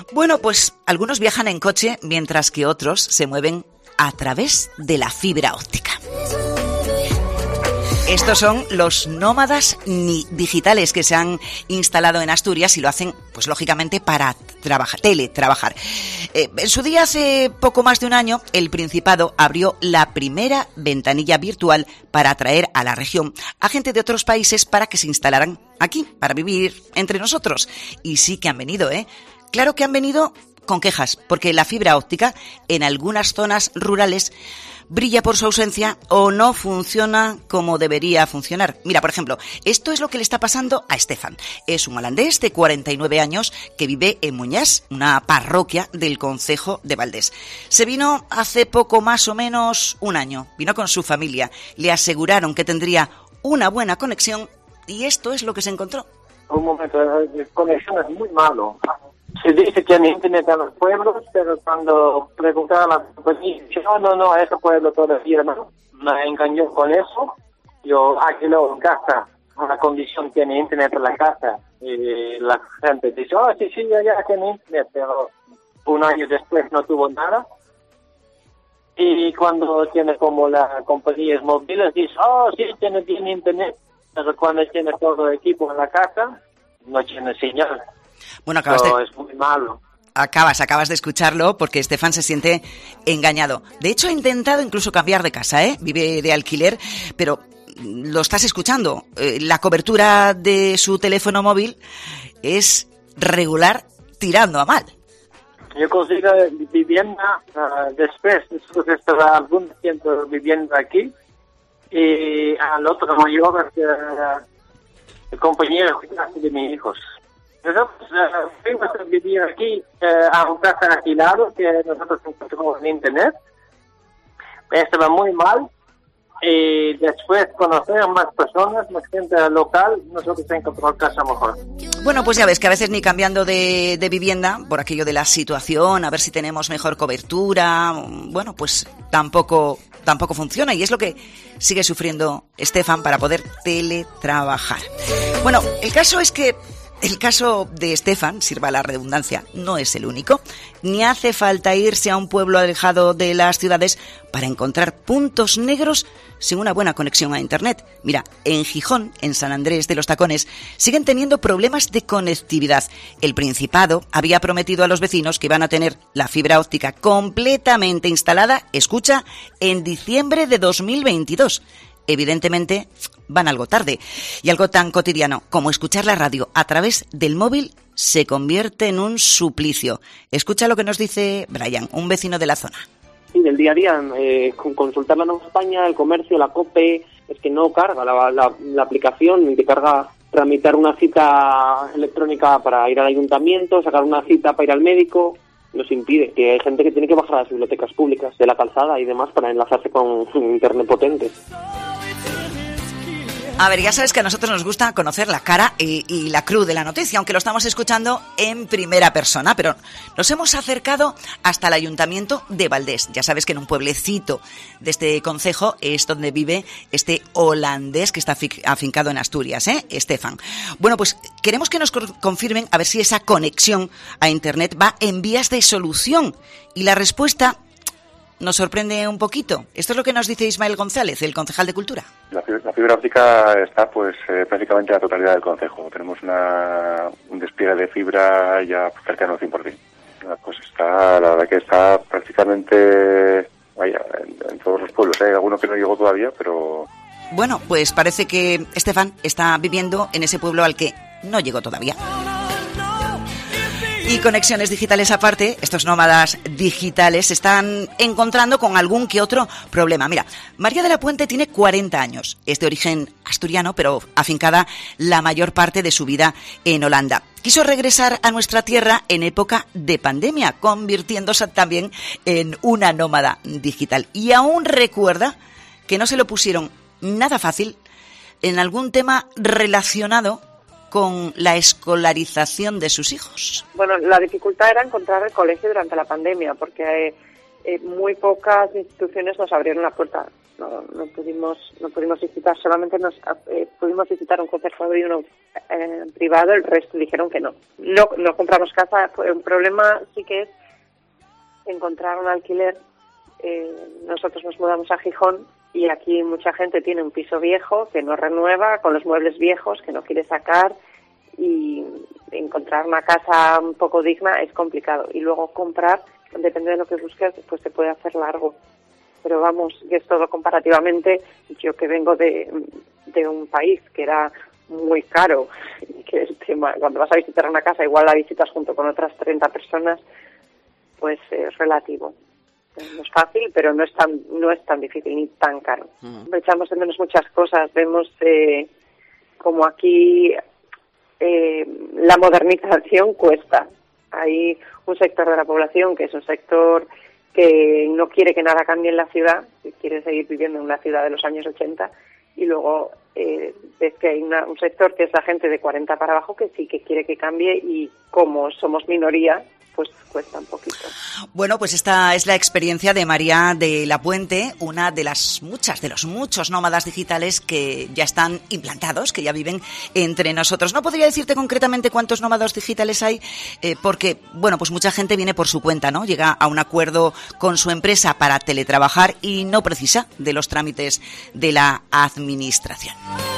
Bueno, pues algunos viajan en coche, mientras que otros se mueven a través de la fibra óptica. Estos son los nómadas digitales que se han instalado en Asturias y lo hacen, pues lógicamente, para teletrabajar. En su día, hace poco más de un año, el Principado abrió la primera ventanilla virtual para atraer a la región a gente de otros países para que se instalaran aquí, para vivir entre nosotros. Y sí que han venido, ¿eh? Claro que han venido con quejas, porque la fibra óptica en algunas zonas rurales brilla por su ausencia o no funciona como debería funcionar. Mira, por ejemplo, esto es lo que le está pasando a Stefan. Es un holandés de 49 años que vive en Muñás, una parroquia del concejo de Valdés. Se vino hace poco más o menos un año. Vino con su familia. Le aseguraron que tendría una buena conexión y esto es lo que se encontró. Un momento, la conexión es muy malo. Se dice que tiene internet en los pueblos, pero cuando preguntaba a la compañía, no, ese pueblo todavía no. Me engañó con eso. Yo alquilo en casa, una condición tiene internet en la casa. Y la gente dice, sí, ya tiene internet, pero un año después no tuvo nada. Y cuando tiene como las compañías móviles, dice, sí, tiene internet, pero cuando tiene todo el equipo en la casa, no tiene señal. Bueno, es muy malo. Acabas de escucharlo porque Stefan se siente engañado. De hecho, ha intentado incluso cambiar de casa, vive de alquiler, pero lo estás escuchando. La cobertura de su teléfono móvil es regular tirando a mal. Yo consigo vivienda después de estar algún tiempo viviendo aquí y al otro mayor el compañero de mis hijos. Nosotros fuimos a vivir aquí a un casa alquilado que nosotros encontramos en internet. Estaba muy mal y después conocer más personas, más gente local, nosotros encontramos casa mejor. Bueno, pues ya ves que a veces ni cambiando de vivienda, por aquello de la situación, a ver si tenemos mejor cobertura, bueno, pues tampoco funciona y es lo que sigue sufriendo Stefan para poder teletrabajar. Bueno, el caso de Stefan, sirva la redundancia, no es el único, ni hace falta irse a un pueblo alejado de las ciudades para encontrar puntos negros sin una buena conexión a Internet. Mira, en Gijón, en San Andrés de los Tacones, siguen teniendo problemas de conectividad. El Principado había prometido a los vecinos que iban a tener la fibra óptica completamente instalada, escucha, en diciembre de 2022. Evidentemente, van algo tarde. Y algo tan cotidiano como escuchar la radio a través del móvil se convierte en un suplicio. Escucha lo que nos dice Brian, un vecino de la zona. Sí, del día a día, consultar la Nueva España, el comercio, la COPE, es que no carga la aplicación, ni te carga tramitar una cita electrónica para ir al ayuntamiento, sacar una cita para ir al médico. Nos impide, que hay gente que tiene que bajar a las bibliotecas públicas de la calzada y demás para enlazarse con internet potente. A ver, ya sabes que a nosotros nos gusta conocer la cara y la cruz de la noticia, aunque lo estamos escuchando en primera persona, pero nos hemos acercado hasta el Ayuntamiento de Valdés. Ya sabes que en un pueblecito de este concejo es donde vive este holandés que está afincado en Asturias, Stefan. Bueno, pues queremos que nos confirmen a ver si esa conexión a Internet va en vías de solución. Y la respuesta nos sorprende un poquito. Esto es lo que nos dice Ismael González, el concejal de Cultura. La fibra óptica está prácticamente a la totalidad del concejo. Tenemos un despliegue de fibra ya cercano al 100%. Pues la verdad que está prácticamente en todos los pueblos. Hay alguno que no llegó todavía, pero... Bueno, pues parece que Stefan está viviendo en ese pueblo al que no llegó todavía. Y conexiones digitales aparte, estos nómadas digitales se están encontrando con algún que otro problema. Mira, María de la Puente tiene 40 años, es de origen asturiano, pero afincada la mayor parte de su vida en Holanda. Quiso regresar a nuestra tierra en época de pandemia, convirtiéndose también en una nómada digital. Y aún recuerda que no se lo pusieron nada fácil en algún tema relacionado con la escolarización de sus hijos. Bueno, la dificultad era encontrar el colegio durante la pandemia, porque muy pocas instituciones nos abrieron la puerta. no pudimos visitar, solamente pudimos visitar un conservador y uno privado, el resto dijeron que no compramos casa. Un problema sí que es encontrar un alquiler. Nosotros nos mudamos a Gijón y aquí mucha gente tiene un piso viejo que no renueva, con los muebles viejos que no quiere sacar, y encontrar una casa un poco digna es complicado. Y luego comprar, depende de lo que busques, pues se puede hacer largo. Pero vamos, que es todo comparativamente. Yo que vengo de un país que era muy caro, y que el tema, cuando vas a visitar una casa, igual la visitas junto con otras 30 personas, pues es relativo. No es fácil, pero no es tan difícil ni tan caro. Echamos de menos muchas cosas. Vemos como aquí la modernización cuesta. Hay un sector de la población que es un sector que no quiere que nada cambie en la ciudad, que quiere seguir viviendo en una ciudad de los años 80, y luego ves que hay un sector que es la gente de 40 para abajo que sí que quiere que cambie, y como somos minoría, pues cuesta un poquito. Bueno, pues esta es la experiencia de María de la Puente, una de los muchos nómadas digitales que ya están implantados, que ya viven entre nosotros. No podría decirte concretamente cuántos nómadas digitales hay, porque, bueno, pues mucha gente viene por su cuenta, ¿no? Llega a un acuerdo con su empresa para teletrabajar y no precisa de los trámites de la administración.